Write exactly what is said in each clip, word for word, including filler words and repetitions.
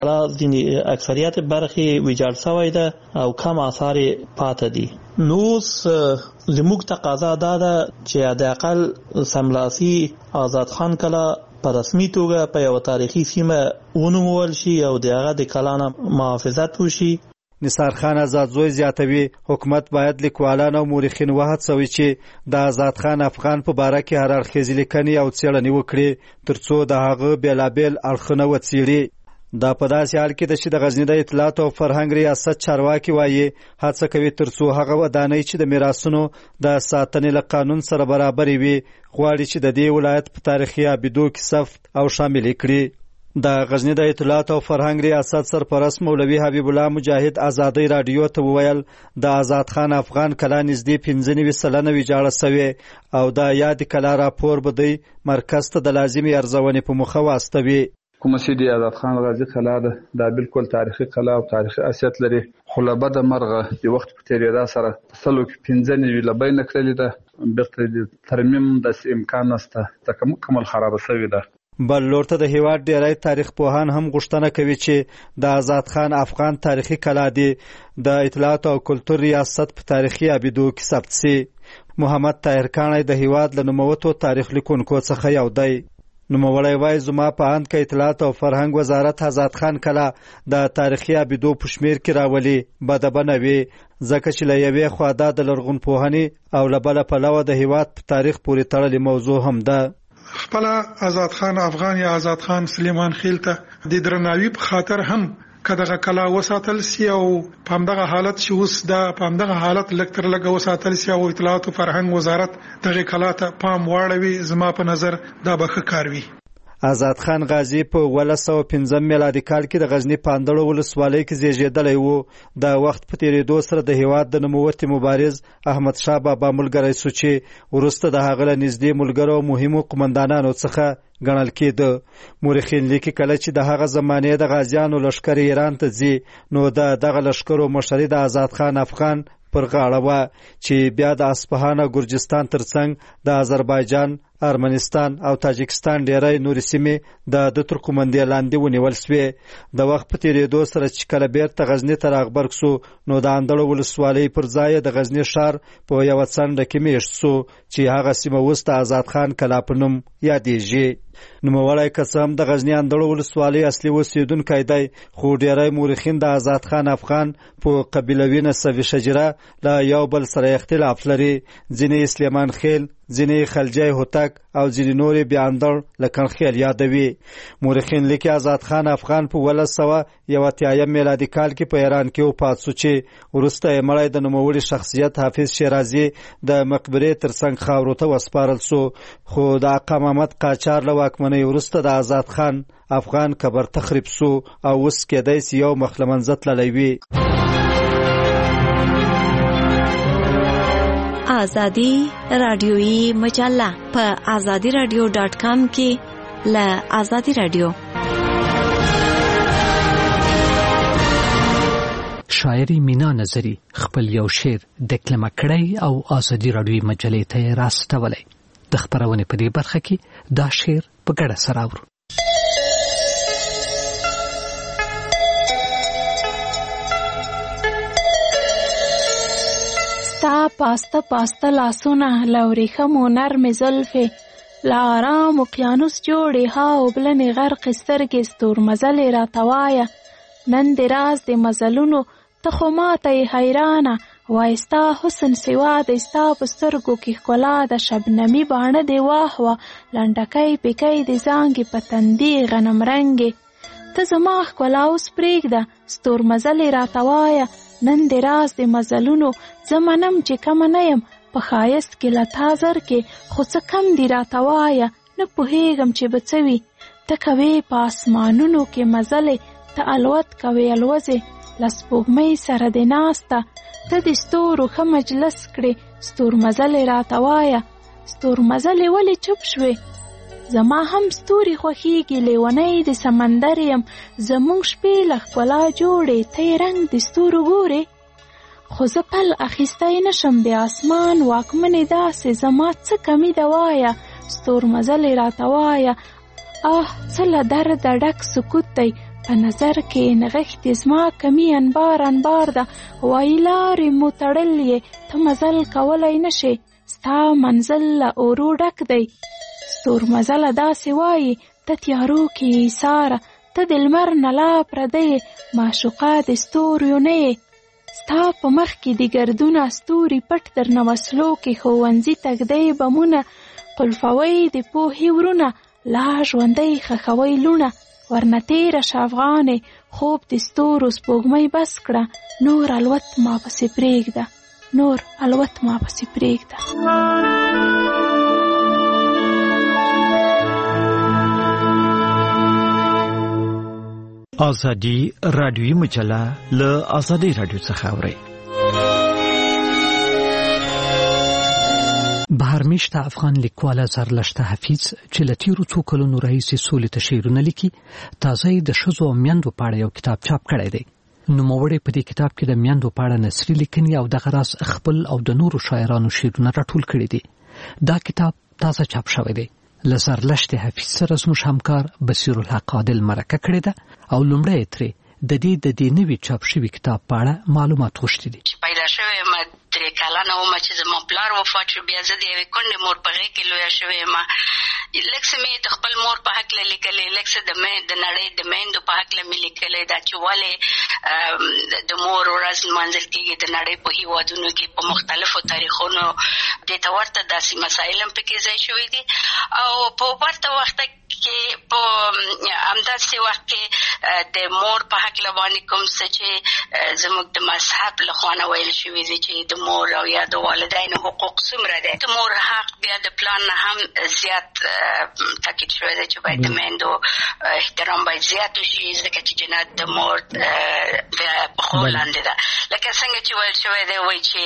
ځینې اکثریت برخې ویجاړ شوی ده او کم آثار پاتې دي. نو زموږ تقاضا دا ده چې حداقل سملاسي آزاد خان کلا په رسمي توګه په یو تاریخي سیمه ونومول شي او د هغه د کلا نه محافظت وشي. نثار خان آزادزوی زیاتوي حکومت باید لیکوالان او مورخین وهڅوي چې د آزاد خان افغان په باره کې هر اړخیزې لیکنې او څېړنې وکړي ترڅو د هغه بېلابېل اړخونه وڅېړي. دا په داسې حال کې ده چې د غزني د اطلاعات او فرهنګ ریاست چارواکي وایي هڅه کوي ترڅو هغه ودانۍ چې د میراثونو د ساتنې له قانون سره برابرې وي غواړي چې د دې ولایت په تاریخي ابیدو کې ثبت او شامل کړي. د غزني د اطلاعات او فرهنګ ریاست سرپرست مولوي حبیب الله مجاهد ازادي رادیو ته وویل د آزاد خان افغان کلا نږدې پنځه نوي سلنه ویجاړه سوې او د یاد کلا راپور به دی مرکز ته د لازمي ارزونې په مخه واستوي. کومه چې د آزاد خان غازي کلا ده دا بالکل تاریخي کلا او تاریخي اصلیت لري خو له بده مرغه د وخت په تېرېدا سره سلو کې پنځه نوي له بینه کړلې ده بیرته د ترمیم داسې امکان نشته ځکه مکمل خرابه شوې ده. بل لور ته د هیواد ډیری تاریخ پوهان هم غوښتنه کوي چې د آزاد خان افغان تاریخي کلا دی د اطلاعات او کلتور ریاست په تاریخي ابیدو کې ثبت شي. محمد طاهر کاڼی د هیواد له نوموتو تاریخ لیکونکو څخه یو دی. نوموړی وایي زما په اند که اطلاعات او فرهنګ وزارت آزاد خان کلا د تاریخي ابیدو په شمېر کې راولي بده به نه وي ځکه چې له یوې خوا دا د لرغونپوهنې او له بله پلوه د هیواد په تاریخ پورې تړلې موضوع هم ده. خپل آزاد خان افغان یا آزاد خان سلیمان خېل ته د درناوي په خاطر هم کداغه کلا وساتل سی او په همدغه حالت چې اوس دا په همدغه حالت لکتر لګه وساتل سی او اطلاعات او فرهنګ وزارت دغه کلا ته پام واړوي زما په نظر دا به ښه کار وي. آزاد خان غازی په ولس سوه پنځم میلادي کال کې د غزني پاندړو ولسوالۍ کې زیږېدلی و. د وخت په تېرېدو سره د هیواد د نوموتي مبارز احمد شاه بابا ملګری سو چې وروسته د هغه له نږدې ملګرو او مهمو قمندانانو څخه ګڼل کېده. مورخین لیکي کله چې د هغه زمانې د غازیانو لښکر ایران ته ځي نو د دغه لښکرو مشري د آزاد خان افغان پر غاړه وه چې بیا د اصفهان او ګرجستان ترڅنګ د آذربایجان ارمنستان او تاجکستان ډیری نورې سیمې د ده تر قومندې لاندې ونیول سوې. د وخت په تېرېدو سره چې کله بیرته غزني ته راغبرګ سو نو د اندړو ولسوالۍ پر ځای د غزني ښار په یوه څنډه کې میشت سو چې هغه سیمه اوس د آزاد خان کلا په نوم یادېږي. نوموړی که څه هم د غزني اندړو ولسوالۍ اصلي اوسېدونکی دی خو ډیری مورخین د آزاد خان افغان په قبیلوي نسبي شجره له یو بل سره اختلاف لري. ځینې سلیمان خېل ځینې خلجی هوتک او ځینې نورې بیا اندړ له کنخیل یادوي. مورخین لیکي آزاد خان افغان په ولس سوه یو اتیایم میلادي کال کې په ایران کې وفات سو چې وروسته یې مړی د نوموړي شخصیت حافظ شیرازي د مقبرې ترڅنګ خاورو ته وسپارل سو. خو د آقا محمد قاجار له واکمنۍ وروسته د آزاد خان افغان قبر تخریب سو او اوس کېدی سي یو مخ له منځه تللی وي. آزادی رادیویی مجله په آزادی رادیو ډاټ کام کې له آزادی رادیو. شاعري مینا نظری خپل یو شعر دکلمه کړی او آزادی رادیویی مجلې ته راستولی. د خپرونې په دې برخه کې دا شعر په ګډه سره اورو. ستا پاسته پاسته لاسونه لورېښمو نرمې زلفې له آرام اقیانوس جوړې ها اوبلنې غرقې سترګې ستورمزلې راته وایه نن دې راز د مزلونو ته خو ماته یې حیرانه وای ستا حسن سوا د ستا په سترګو کې ښکلا د شبنمي باڼه دې واهوه لنډکۍ پکۍ د زانګې په تندي غنم رنګې ته زما ښکلا اوس پرېږده ستورمزلې راته وایه نن دې راز د مزلونو زه منم چې کمه نه یم په ښایست کې له تا زر کې خو څه کم دي راته وایه نه پوهېږم چې به څه وي ته کوې په اسمانونو کې مزلې ته الوت کوې الوځې له سپوږمۍ سره دې ناسته ته د ستورو ښه مجلس کړې ستورمزلې راته وایه ستورمزلې ولې چوپ شوې زما هم ستوري خوښیږي لیونی د سمندر یم زموږ شپې له ښکلا جوړې ته یې رنګ د ستورو ګورې خو زه پل اخیستی نشم د اسمان واکمنې داسې زما څه کمی ده وایه ستورمزلې راته وایه آه څه له درده ډک سکوت دی په نظر کې نغښتې زما کمی انبار انبار ده، وایي لارې مو تړلې ته مزل کولی نشې، ستا منزل له اورو ډک دی. ستور مزله داسې وایي ته تیارو کې ایساره، ته د لمر نه لا پردی معشوقه د ستوریو نه یې. ستا په مخ کې د ګردونه ستوري پټ درنه وسلو کې ښوونځي تږدی بمونه، قلفوی د پوهې ورونه، لا ژوندی خښوی لونه. ورنه تیره شه افغانې، خوب د ستورو سپوږمۍ بس کړه، نور الوت ما پسې پرېږده، نور الوت ما پسې پرېږده. آزادی رادیویی مجله له آزادی رادیو څخه اورئ. بهرمیشته افغان لیکواله زرلشته حفیظ چې له تیرو څو کلونو راهیسې سولې ته شعرونه لیکي، تازه یې د ښځو او میندو په اړه یو کتاب چاپ کړی دی. نوموړی په دې کتاب کې د میندو په اړه نثري لیکنې او دغه راز خپل او د نورو شاعرانو شعرونه راټول کړي دي. دا کتاب تازه چاپ شوی دی. له زرلشته حفیظ سره زموږ همکار بصیر الحق عادل مرکه کړې ده او لومړی ترې د دې د دې نوي چاپ شوي کتاب په اړه معلومات غوښتي دي. پیدا شوی ما درې کلنه وم چې زما پلار وفات شو، بیا زه د یوې کونډې مور په غېږ کې لویه شوې یم. لږ څه مې د خپل مور په هکله لیکلی، لږ څه د د نړۍ د میندو په هکله مې لیکلی ده چې ولې د مور ورځ لمانځل کېږي د نړۍ په هېوادونو کې په مختلفو تاریخونو. دې ته ورته داسې مسایل هم پکې ځای شوي دي او په ورته وخت کې په همداسې وخت کې د مور په هکله باندې کوم څه چې زموږ د مذهب له خوا نه ویل شوي دي چې د مور او یا د والدینو حقوق څومره دی. د مور حق بیا د پلان نه هم زیات تاکید شوی دی چې باید د میندو احترام باید زیات وشي، ځکه چې جنت د مور په خو لاندې ده. لکه څنګه چې ویل شوی دی وایي چې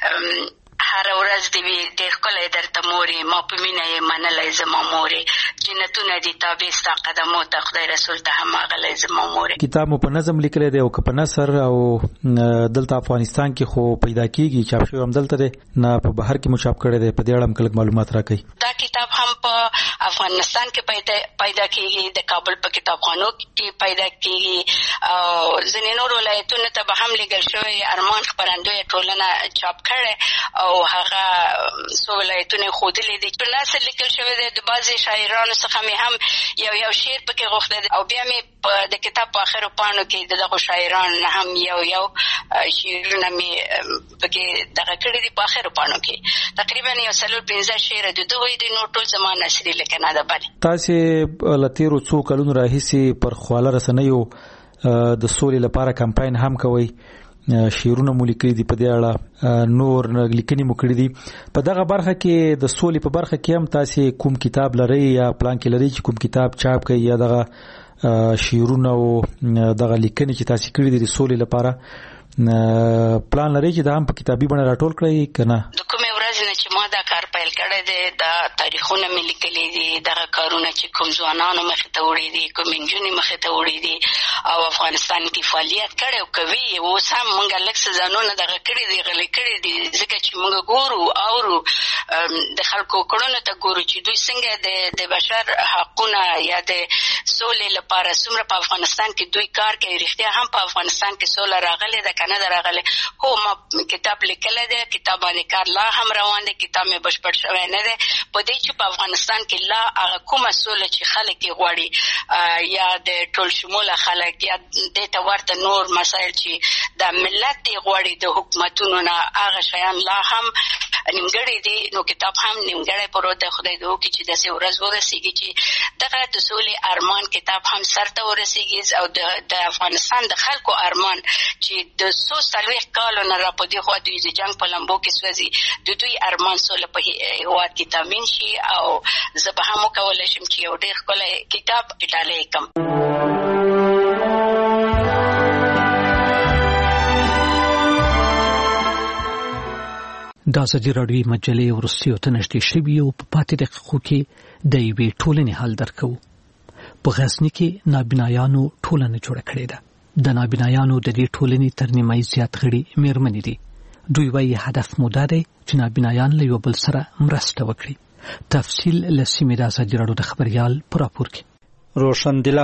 هر ورځ دې وي ډېر ښکلی درته مورې، ما په مینه یې منلی زما مورې، جنتونه دي تابع ستا قدمو ته، خدای رسول ته هم اغلی زما مورې. کتاب مو په نظم لیکلی دی او که په نثر او دلته افغانستان کې خو پیدا کېږي، چاپ شوی هم دلته دی، نه په بهر کې مو چاپ کړی دی؟ په دې اړه هم کلک معلومات راکړئ. دا کتاب هم په افغانستان کې پیدا پیدا کېږي، د کابل په کتابخانو کې پیدا کېږي او ځینې نور ولایتونو ته به هم لیږل شوی. ارمان خپرندویه ټولنه چاپ کړی او هغه څو ولایتونه ښودلي دي. په نثر لیکل شوی دی، د بعضې شاعرانو څخه مې هم یو یو شعر پکې غوښتی دی او بیا مې د کتاب په آخرو پاڼو کې د دغو شاعرانو نه هم یو یو شعرونه مې پکې دغه کړي دي په آخرو پاڼو کې. تقریبا یو څلور پنځه شعره د دوی دي، نور ټول زما نثري لیکنه ده. بلې تاسې له تېرو څو کلونو راهیسې پر خواله رسنیو د سولې لپاره کمپاین هم کوئ، شعرونه مو لیکلي دي، په دې اړه نور لیکنې مو کړي دي. په دغه برخه کې د سولې په برخه کې هم تاسې کوم کتاب لرئ یا پلان کې لرئ چې کوم کتاب چاپ کړئ یا دغه شعرونه او دغه لیکنې چې تاسې کړي دي د سولې لپاره پلان لرئ چې دا هم په کتابي بڼه راټول کړئ که نه؟ د کومې ورځې نه چې ما دا کار پیل کړی دی، دا تاریخونه مې لیکلي دي، دغه کارونه چې کوم ځوانانو مخې ته وړي دي، کوم نجونې مخې ته وړي دي او افغانستان کې فعالیت کړی او کوي. اوس هم موږ لږ څه ځانونه دغه کړي دي، غلي کړي دي، ځکه چې موږ ګورو اورو د خلکو کړنو ته ګورو چې دوی څنګه د بشر حقونه یا د سولې لپاره څومره په افغانستان کې دوی کار کوي. رښتیا هم په افغانستان کې سوله راغلې ده که نه ده راغلې؟ هو ما کتاب لیکلی دی، کتاب باندې کار لا هم روان دی، کتاب مې بشپړ شوی نه دی په دې چې په افغانستان کې لا هغه کومه سوله چې خلک یې غواړي یا د ټول شموله خلک یا دې ته ورته نور مسایل چې د ملت یې غواړي د حکومتونو نه، هغه شیان لا هم نیمګړی دي. نو کتاب هم نیمګړی پروت دی. خدای دې وکړي چې داسې ورځ ورسېږي چې دغه د سولې ارمان کتاب هم سر ته ورسېږي او د افغانستان د خلکو ارمان چې د څو څلوېښت کالو نه را په دې خوا دوی د جنګ په لمبو کې سوځي، د دوی ارمان سوله په هېواد کې تامین شي او زه به هم وکولی شم چې یو ډېر ښکلی کتاب ډالۍ کړم. د ازادي راډیویي مجلې وروستیو ته نږدې شوي او په پاتې دقیقو کې د یوې ټولنې حال درکوو. په غزني کې نابینایانو ټولنه جوړه کړې ده. د نابینایانو د دې ټولنې تر نیمایي زیات غړي مېرمنې دي. دوی وایي هدف مو دا دی چې نابینایان له یو بل سره مرسته وکړي. تفصیل له سیمې د ازادي راډیو د خبریال په راپور کې. روشن دلان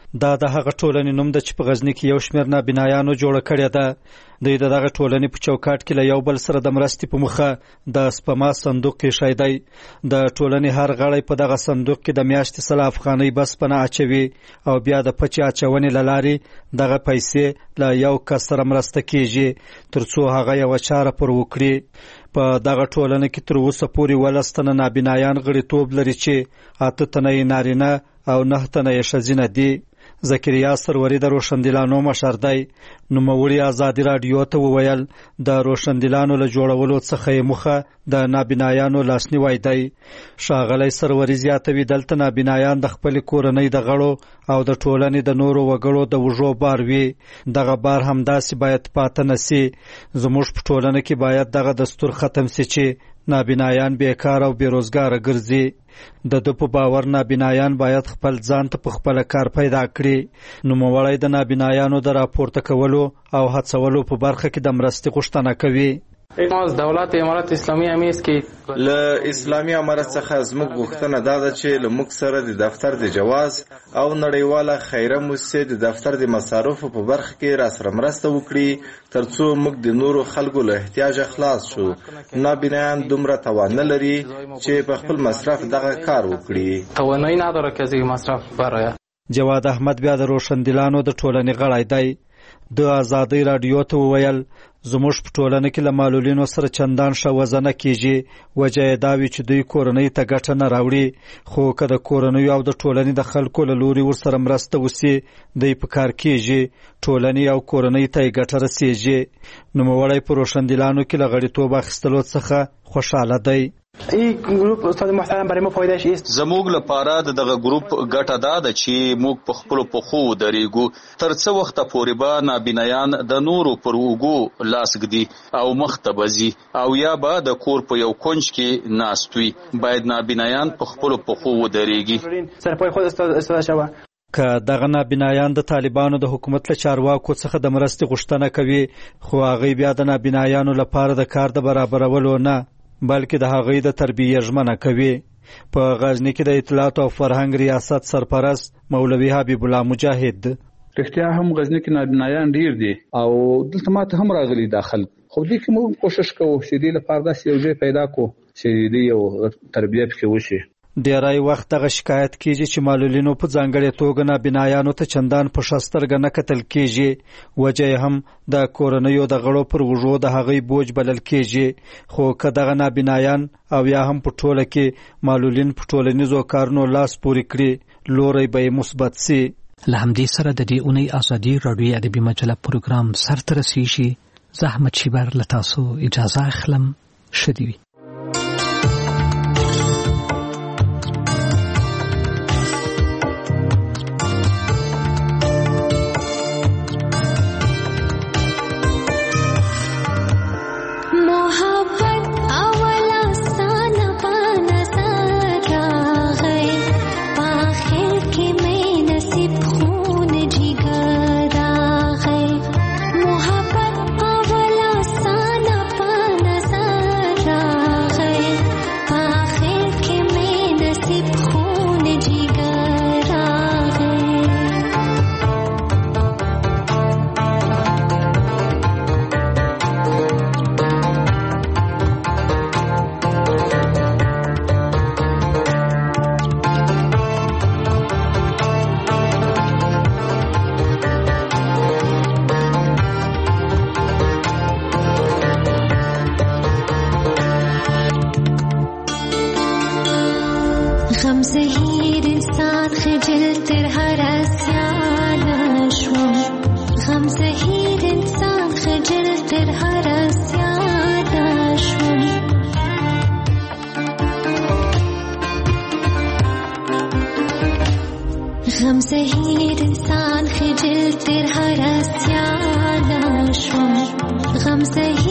دا د هغه ټولنې نوم د چې په غزنی کې یو شمېر نابینایانو جوړه کړې ده. دوی د دغه ټولنې په چوکاټ کې له یو بل سره د مرستې په مخه د سپما صندوق ایښی دی. د ټولنې هر غړی په دغه صندوق کې د میاشتې سل افغانۍ بس پناه اچوي او بیا د پچې اچونې له لارې دغه پیسې له یو کس سره مرسته کیږي تر څو هغه یوه چاره پر وکړي. په دغه ټولنه کې تر اوسه پورې ولس تنه نابینایان غړیتوب لري چې اته تنه یې نارینه او نه تنه یې ښځینه دي. زکریا سروری د روشندلانو مشر دی. نوموړي ازادي راډیو ته وویل د روشندلانو له جوړولو څخه یې موخه د نابینایانو لاسنیوی دی. ښاغلی سروری زیاتوي دلته نابینایان د خپلې کورنۍ د غړو او د ټولنې د نورو وګړو د وږو بار وي. دغه بار همداسې باید پاته نسی. زموږ په ټولنه کې باید دغه دستور ختم سي چې نابینایان بیکار او بیروزګاره ګرځي. د ده په باور نابینایان باید خپل ځان ته په خپله کار پیدا کړي. نوموړی د نابینایانو د راپورته کولو او هڅولو په برخه کې د مرستې غوښتنه کوي. ما از دولت امارت اسلامی همی است که له اسلامي امارت څخه زموږ غوښتنه دا ده چې له موږ سره د دفتر د جواز او نړیواله خیره موسسې د دفتر د مصارفو په برخه کې راسره مرسته وکړي ترڅو موږ د نورو خلکو له احتیاجه خلاص شو. نابینایان دومره توان نه لري چې په خپل مصرف دغه کار وکړي. توانایی نداره که از این مصرف برای. جواد احمد بیا د روشندلانو د ټولنې غړی دی. د ازادۍ راډیو ته وویل زموږ په ټولنه کې له معلولینو سره چندان ښه وضع نه کیږي. وجه یې دا وي چې دوی کورنۍ ته ګټه نه راوړي، خو که د کورنیو او د ټولنې د خلکو له لوري ورسره مرسته وسي دوی په کار کیږي، ټولنې او کورنۍ ته یې ګټه رسیږي. نوموړی په روشندلانو کې له غړیتوب اخیستلو څخه خوشحاله دی. این گروپ استاد محترم برای ما فایدهش است. زموږ لپاره د دغه ګروپ ګټه دا ده چې موږ په خپل پخو درېګو تر څو وخت پورې به نابینایان د نورو پر وګو لاس ګدي او مختبزي او یا به د کور په یو کونج کې ناستوي. باید نابینایان په خپل پخو درېږي. سرپای خود استاد استاد شوه. که دغه نابینایان د طالبانو د حکومت له چارواکو څخه د مرستې غوښتنه کوي، خو هغوی بیا د نابینایانو لپاره د کار د برابرولو نه بلکې د هغوی د تربیې ژمنه کوي. په غزنی کې د اطلاعات او فرهنګ ریاست سرپرست مولوي حبیب الله مجاهد رښتیا هم غزنی کې نابینایان ډیر دي او دلته ماته هم راغلي داخل، خو دې کې موږ کوشش کوو چې دې لپاره داسې یو ځای پیدا کړو چې دې یو تربیه پکې وشي. ډیری وخت دغه شکایت کیږي چې معلولینو په ځانګړې توګه نابینایانو ته چندان په ښه سترګه نه کتل کیږي. وجه یې هم د کورنیو د غړو پر وږو د هغوی بوج بلل کیږي. خو که دغه نابینایان او یا هم په ټوله کې معلولین په ټولنیزو کارونو لاس پورې کړي، لوری به یې مثبت سي. له همدې سره د دې اونۍ ازادي راډیو ادبي مجله پروګرام سرته رسیږي. زه احمد شیبر له تاسو اجازه اخلم. ښه دې وي. غم زهیر انسان خجل تر هر اسیان شوم غم زهیر